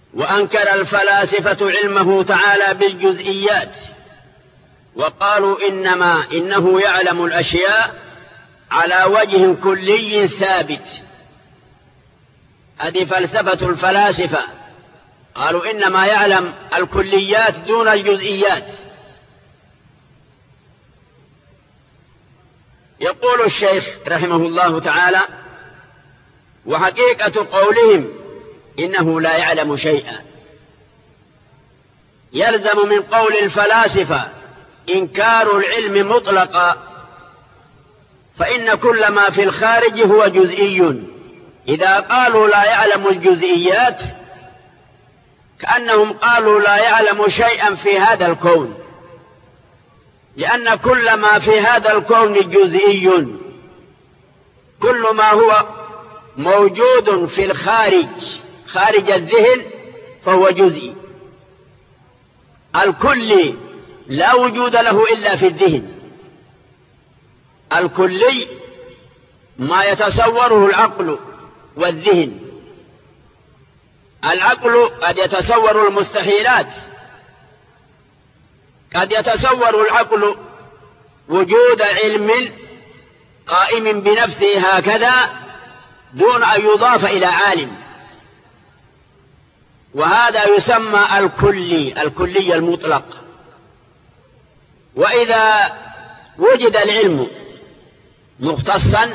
وأنكر الفلاسفة علمه تعالى بالجزئيات، وقالوا إنه يعلم الأشياء على وجه كلي ثابت. هذه فلسفة الفلاسفة، قالوا إنما يعلم الكليات دون الجزئيات. يقول الشيخ رحمه الله تعالى: وحقيقة قولهم إنه لا يعلم شيئا، يلزم من قول الفلاسفة إنكار العلم مطلقا، فإن كل ما في الخارج هو جزئي. إذا قالوا لا يعلم الجزئيات كأنهم قالوا لا يعلم شيئا في هذا الكون، لأن كل ما في هذا الكون جزئي. كل ما هو موجود في الخارج، خارج الذهن، فهو جزئي. الكلي لا وجود له إلا في الذهن. الكلي ما يتصوره العقل والذهن. العقل قد يتصور المستحيلات، قد يتصور العقل وجود علم قائم بنفسه هكذا دون أن يضاف إلى عالم، وهذا يسمى الكلي المطلق. وإذا وجد العلم مختصا،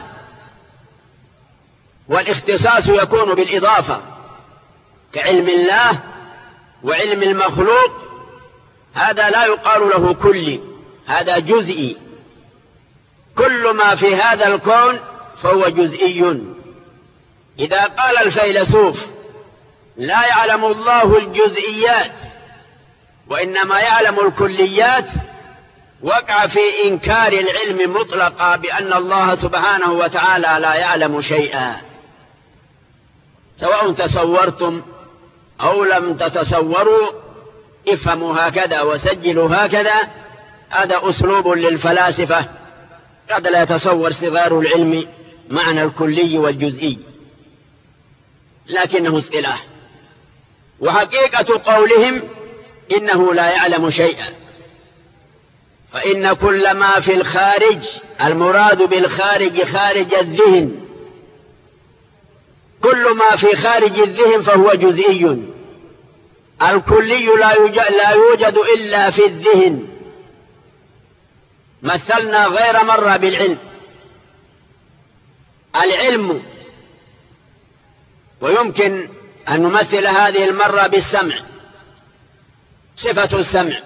والاختصاص يكون بالإضافة كعلم الله وعلم المخلوق، هذا لا يقال له كلي، هذا جزئي. كل ما في هذا الكون فهو جزئي. إذا قال الفيلسوف لا يعلم الله الجزئيات وإنما يعلم الكليات، وقع في إنكار العلم مطلقا بأن الله سبحانه وتعالى لا يعلم شيئا، سواء تصورتم أو لم تتصوروا. افهموا هكذا وسجلوا هكذا. هذا أسلوب للفلاسفة، قد لا يتصور صغار العلم معنى الكلي والجزئي، لكنه اصطلاح. وحقيقة قولهم إنه لا يعلم شيئا، فإن كل ما في الخارج، المراد بالخارج خارج الذهن، كل ما في خارج الذهن فهو جزئي. الكلي لا يوجد إلا في الذهن. مثلنا غير مرة بالعلم. العلم، ويمكن أن نمثل هذه المرة بالسمع، صفة السمع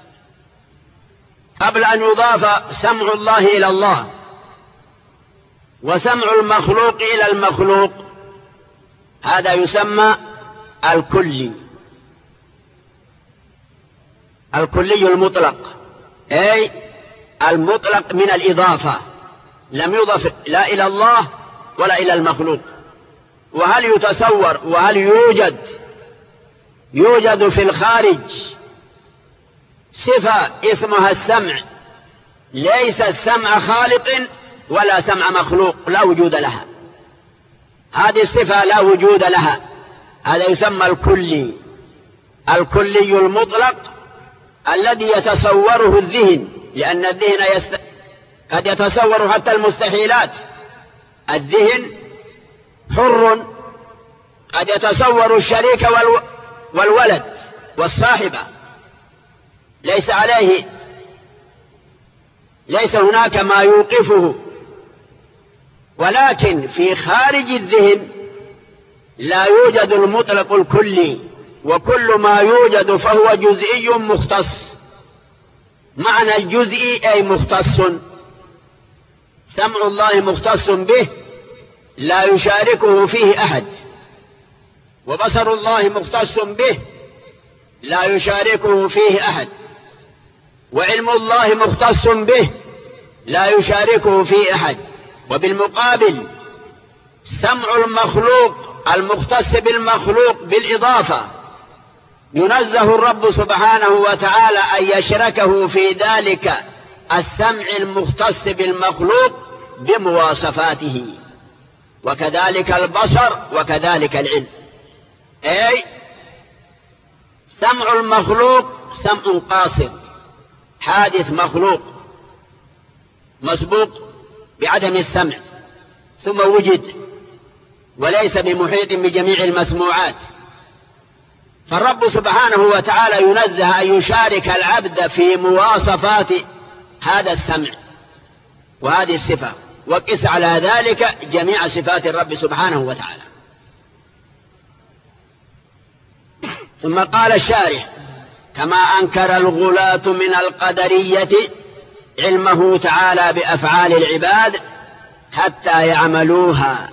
قبل أن يضاف سمع الله إلى الله، وسمع المخلوق إلى المخلوق، هذا يسمى الكلي المطلق، أي المطلق من الإضافة، لم يضف لا إلى الله ولا إلى المخلوق. وهل يتصور وهل يوجد في الخارج صفة اسمها السمع، ليس السمع خالق ولا سمع مخلوق، لا وجود لها. هذه الصفة لا وجود لها، هذا يسمى الكلي المطلق الذي يتصوره الذهن، لأن الذهن قد يتصور حتى المستحيلات. الذهن حر، قد يتصور الشريك والولد والصاحبة، ليس هناك ما يوقفه. ولكن في خارج الذهن لا يوجد المطلق الكلي، وكل ما يوجد فهو جزئي مختص. معنى الجزئي أي مختص. سمع الله مختص به لا يشاركه فيه أحد، وبصر الله مختص به لا يشاركه فيه أحد، وعلم الله مختص به لا يشاركه فيه أحد. وبالمقابل سمع المخلوق المختص بالمخلوق بالإضافة، ينزه الرب سبحانه وتعالى أن يشركه في ذلك السمع المختص بالمخلوق بمواصفاته، وكذلك البصر وكذلك العلم. أي سمع المخلوق سمع قاصر، حادث مخلوق مسبوق بعدم السمع ثم وجد وليس بمحيط بجميع المسموعات. فالرب سبحانه وتعالى ينزه أن يشارك العبد في مواصفات هذا السمع وهذه الصفة، وقس على ذلك جميع صفات الرب سبحانه وتعالى. ثم قال الشارح: كما أنكر الغلاة من القدرية علمه تعالى بأفعال العباد حتى يعملوها.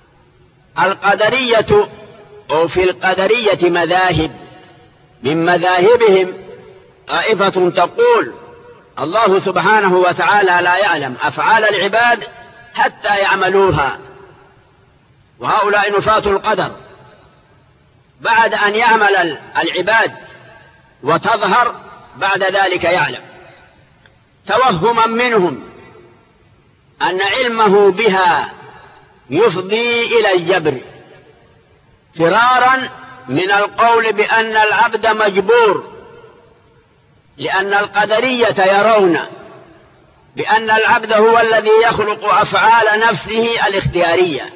القدرية أو في القدرية مذاهب، من مذاهبهم طائفة تقول الله سبحانه وتعالى لا يعلم أفعال العباد حتى يعملوها، وهؤلاء نفاة القدر، بعد أن يعمل العباد وتظهر بعد ذلك يعلم، توهما منهم أن علمه بها يفضي إلى الجبر، فرارا من القول بأن العبد مجبور، لأن القدرية يرون بأن العبد هو الذي يخلق أفعال نفسه الاختيارية،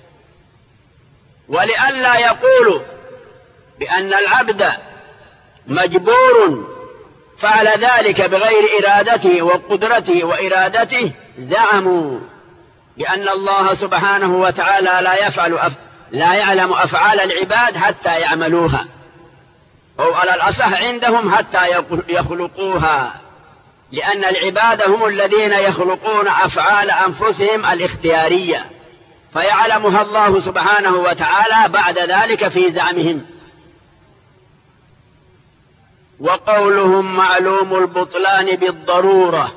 ولئلا يقولوا بأن العبد مجبور فعل ذلك بغير إرادته وقدرته وإرادته، زعموا بأن الله سبحانه وتعالى لا يعلم أفعال العباد حتى يعملوها، أو على الأصح عندهم حتى يخلقوها، لأن العباد هم الذين يخلقون أفعال أنفسهم الاختيارية، فيعلمها الله سبحانه وتعالى بعد ذلك في زعمهم. وقولهم معلوم البطلان بالضرورة،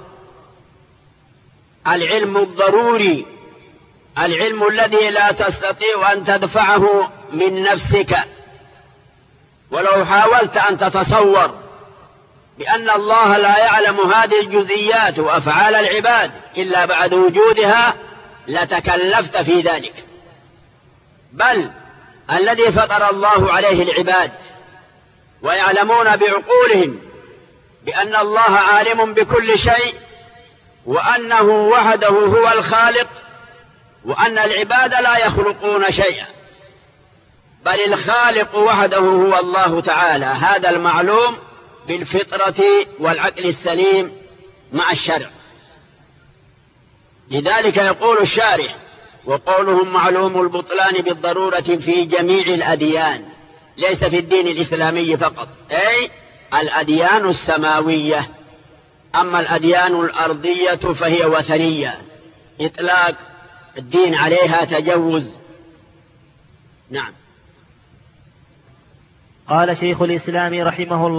العلم الضروري، العلم الذي لا تستطيع أن تدفعه من نفسك، ولو حاولت أن تتصور بأن الله لا يعلم هذه الجزئيات وأفعال العباد إلا بعد وجودها لتكلفت في ذلك. بل الذي فطر الله عليه العباد ويعلمون بعقولهم بأن الله عالم بكل شيء، وأنه وحده هو الخالق، وأن العباد لا يخلقون شيئا، بل الخالق وحده هو الله تعالى، هذا المعلوم بالفطرة والعقل السليم مع الشرع. لذلك يقول الشارح: وقولهم معلوم البطلان بالضرورة في جميع الأديان، ليس في الدين الإسلامي فقط، أي الأديان السماوية. أما الأديان الأرضية فهي وثنية، إطلاق الدين عليها تجوز. نعم. قال شيخ الإسلام رحمه الله: